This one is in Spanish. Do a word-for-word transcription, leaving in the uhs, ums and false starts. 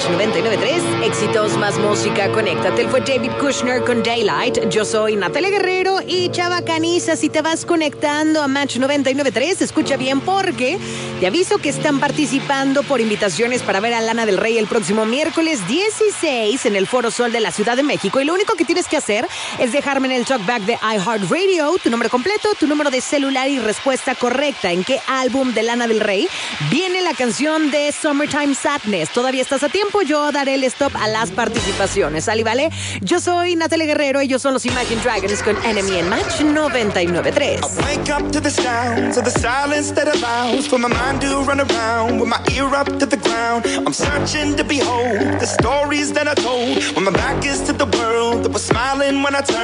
noventa y nueve punto tres, éxitos más música, conéctate. Él fue David Kushner con Daylight. Yo soy Natalia Guerrero y Chava Caniza. Si te vas conectando a Match noventa y nueve punto tres, escucha bien porque te aviso que están participando por invitaciones para ver a Lana del Rey el próximo miércoles dieciséis en el Foro Sol de la Ciudad de México. Y lo único que tienes que hacer es dejarme en el talkback de iHeartRadio tu nombre completo, tu número de celular y respuesta correcta. ¿En qué álbum de Lana del Rey viene la canción de Summertime Sadness? Todavía estás a tiempo, yo daré el stop a las participaciones. ¿Sale, vale? Yo soy Natalia Guerrero, ellos son los Imagine Dragons con Enemy en Match noventa y nueve punto tres. I wake up to the sounds of the silence that allows for my mind to run around with my ear up to the ground. I'm searching to behold the stories that I told when my back is to the world that was smiling when I turned.